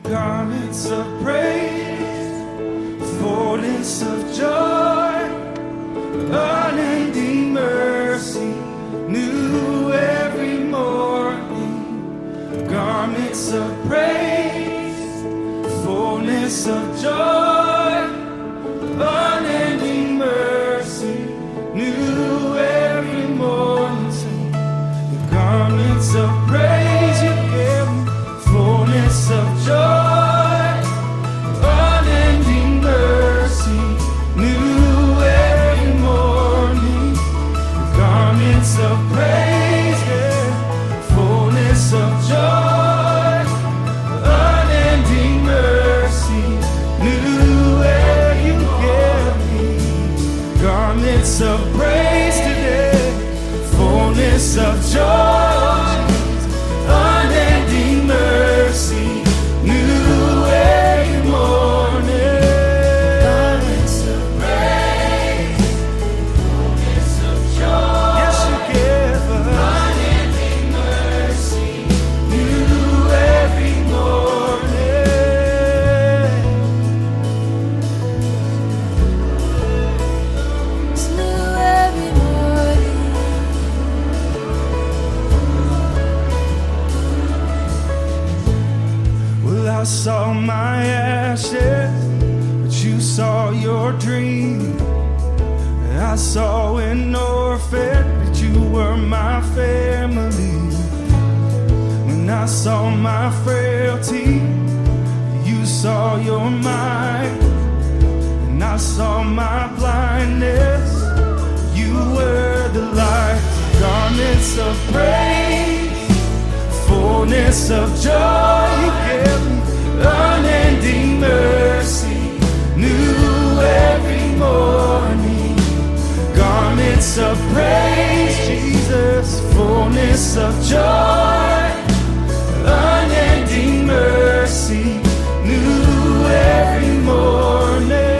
garments of praise, fullness of joy, unending mercy, new every morning. Garments of praise, fullness of joy, unending mercy, new every morning. The garments of praise you give me, fullness of joy, unending mercy, new every morning. The garments of praise, yeah, fullness of joy, unending mercy, new every you give me. Garments of praise today, fullness of joy, unending mercy, new every morning. Garments of praise, fullness of joy. Yes, you give us unending mercy, new every morning. It's new every morning. Well, I saw my ashes, but you saw your dream. I saw an orphan, but you were my family. When I saw my frailty, you saw your might. And I saw my blindness, you were the light. Garments of praise, fullness of joy, you give me unending mercy, new every morning. Garments of praise, Jesus, fullness of joy, unending mercy, new every morning.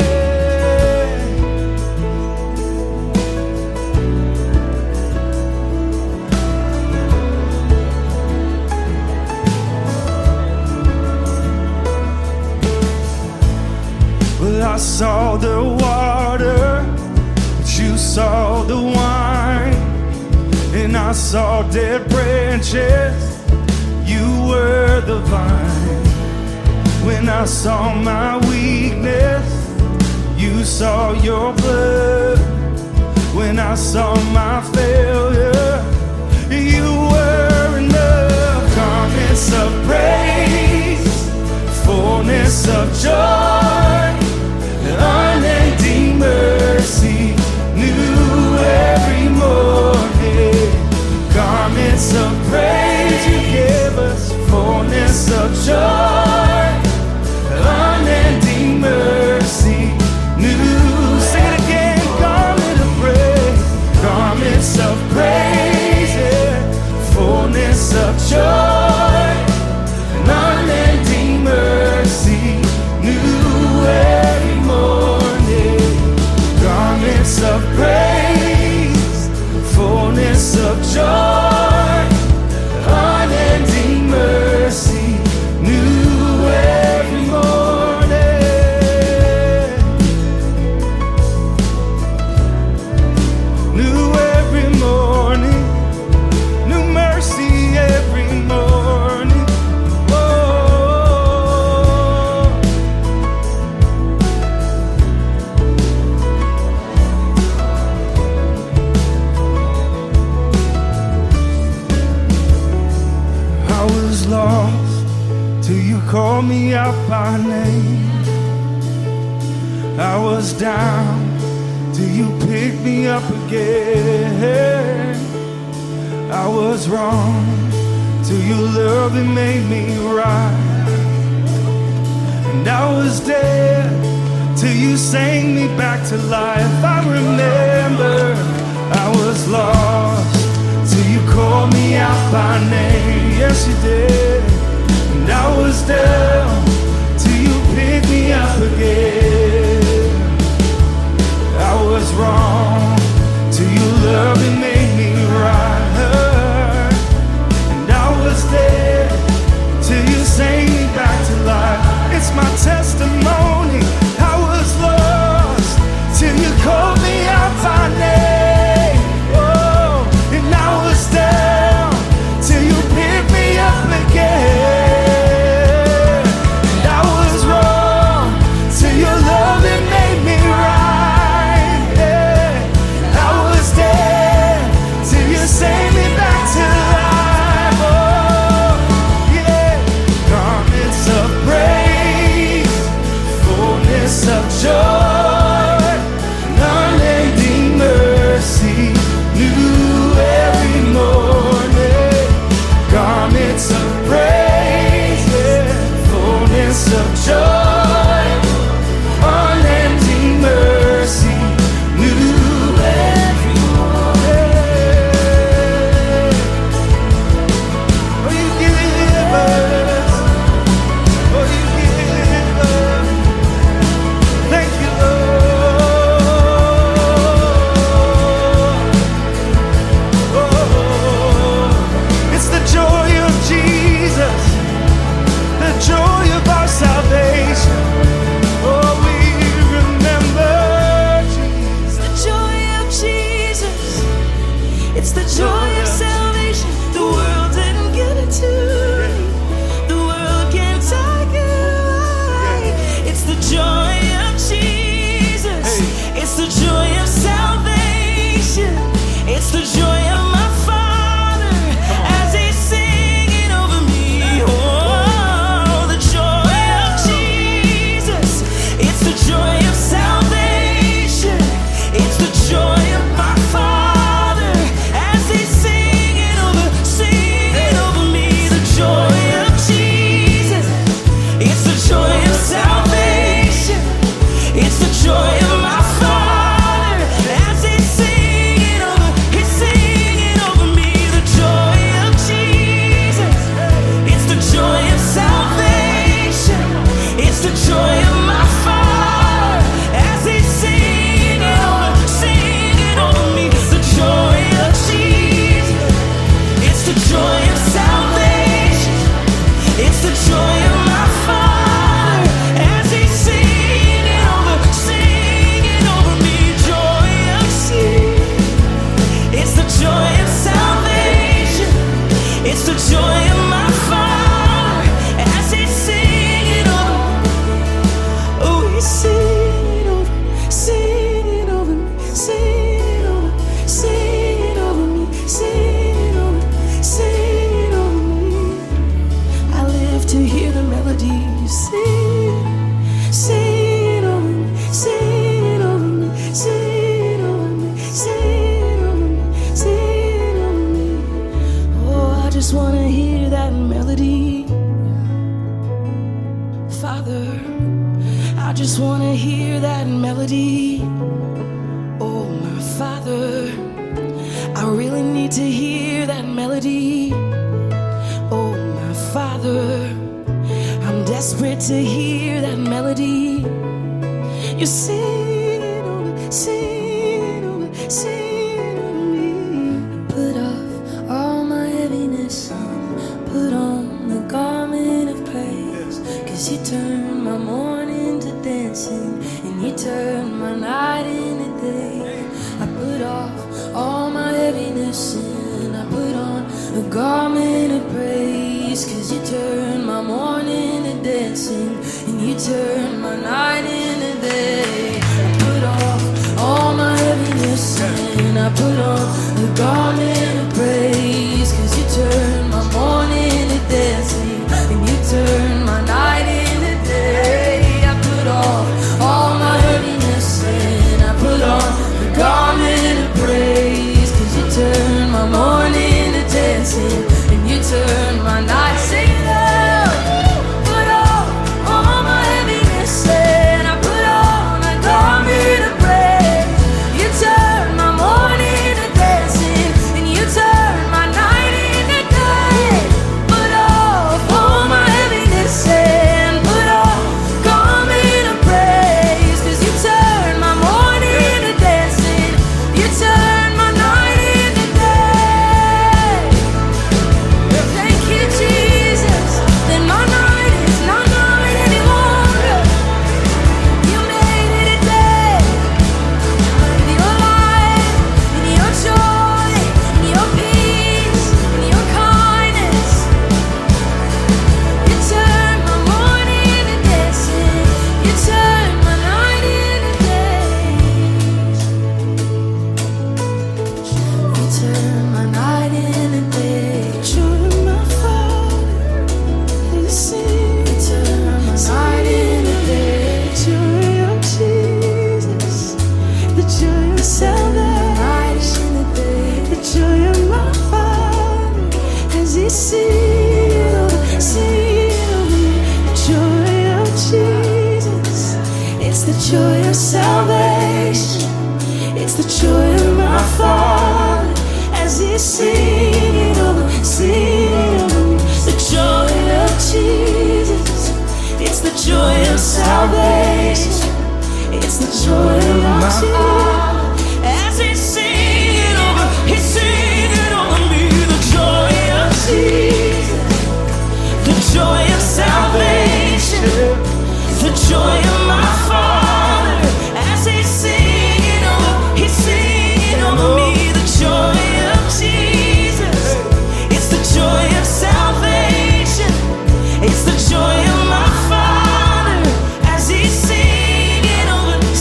Well, I saw the water, but you saw the wine. And I saw dead branches, you were the vine. When I saw my weakness, you saw your blood. When I saw my failure, you were enough. Garments of praise, fullness of joy, unending mercy, new every morning. Garments of praise you give us, fullness of joy, unending mercy, new. Sing it again. Garment of praise, garments of praise, yeah, fullness of joy, unending mercy, new every morning. Garments of praise, fullness of joy, unending mercy, new every morning. New every morning, new mercy every morning. I was lost till you called me out by name. I was down till you picked me up again. I was wrong till your love and made me right. And I was dead till you sang me back to life. I remember I was lost till you called me out by name. Yes, you did. And I was down till you picked me up again. I was wrong till you loved and made me right. And I was dead till you sang me back to life. It's my testimony. I was lost till you called me out by name. Oh, and I was down till you picked me up again. And I was wrong till your love it made me right. Yeah. I was dead till you saved me back to life. Oh, yeah. Garments of praise, fullness of joy, unending mercy, new every morning. Garments of praise, yeah, fullness of joy, unending mercy, new every morning. Oh, you give us, oh, you give us. Thank you, Lord. Oh, it's the joy of Jesus, the joy of our salvation. Oh, we remember Jesus. The joy of Jesus. It's the joy of salvation. The world didn't give it to me. The world can't take it away. It's the joy of Jesus. It's the joy of salvation. It's the joy of my Father as He's singing over me. Oh, the joy of Jesus. It's the joy of salvation. It's the joy of my Father as He's singing over me. The joy of Jesus. It's the joy of salvation. It's the joy of my Father as He's singing over me. The joy of Jesus. It's the joy of salvation. It's the joy of my Father as He's singing over me. The joy of Jesus. It's the joy of salvation. It's the joy of my Father as He's singing over me. Joy of Jesus. It's the joy of salvation. It's the joy of my Father as He's singing over. Oh, He's singing over me, singing over me, singing over me, singing over me. I live to hear the melody you sing, sing over me, sing over me, sing over me, sing over me, sing over me. Oh, I just wanna hear that melody, Father. I just wanna hear that melody. Oh, my Father, I really need to hear that melody. Oh, my Father, I'm desperate to hear that melody. You sing over, sing over, sing over me. Put off all my heaviness and put on the garment of praise. 'Cause you turn my morning to dancing and you turn my night into day. I put off all my heaviness and I put on a garment of praise. 'Cause you turn my morning to dancing and you turn my night into day. I put off all my heaviness and I put on a garment of praise. 'Cause you turn my morning to dancing and you turn my night into day. I put off all my heaviness and I put on the garment of praise. 'Cause you turn my morning to dancing and you turn my night. Sing it out. Put off all my heaviness and I put joy of salvation. It's the joy of my Father as He's singing over me. The joy of Jesus. It's the joy of salvation. It's the joy of my Father as He's singing over me. The joy of Jesus. The joy of salvation. The joy of my Father as He's singing over me. The joy of Jesus. It's the joy of salvation. It's the joy of my Father as He's singing over me.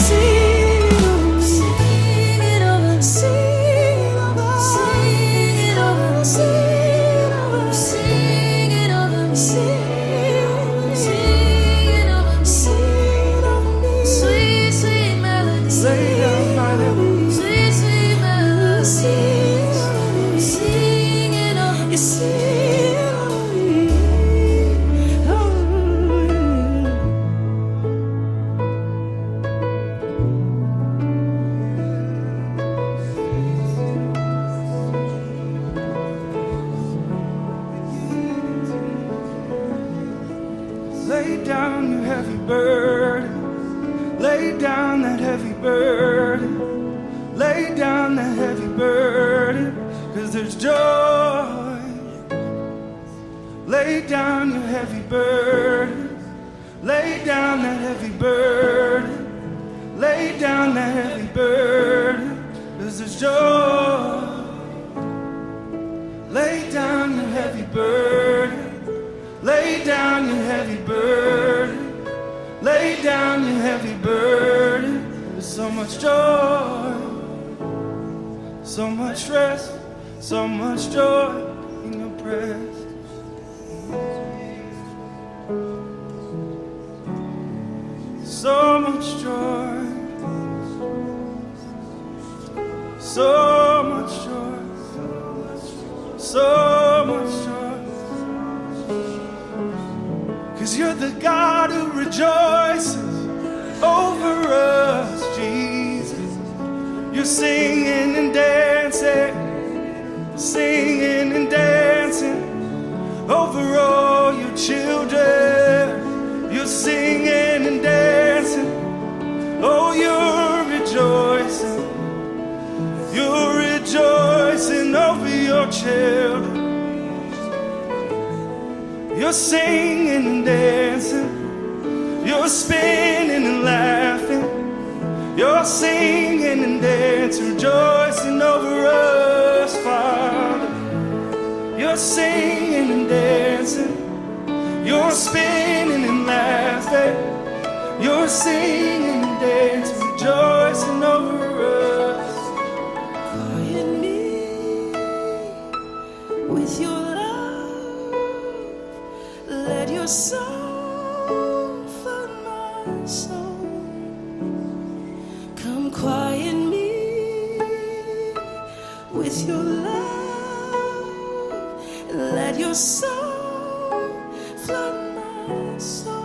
Lay down your heavy burden. Lay down that heavy burden. Lay down that heavy burden. 'Cause there's joy. Lay down your heavy burden. Lay down that heavy burden. Lay down that heavy burden. 'Cause there's joy. Lay down your heavy burden. Lay down your heavy burden. Lay down your heavy burden. There's so much joy, so much rest, so much joy in your presence. So much joy, so much joy, so much joy. 'Cause you're the God who rejoices over us, Jesus. You're singing and dancing, singing and dancing over all your children. You're singing and dancing, oh, you're rejoicing. You're rejoicing over your children. You're singing and dancing. You're spinning and laughing. You're singing and dancing, rejoicing over us, Father. You're singing and dancing. You're spinning and laughing. You're singing and dancing, rejoicing over us. Quiet me with your love. Let your song flood my soul. Come quiet me with your love. Let your song flood my soul.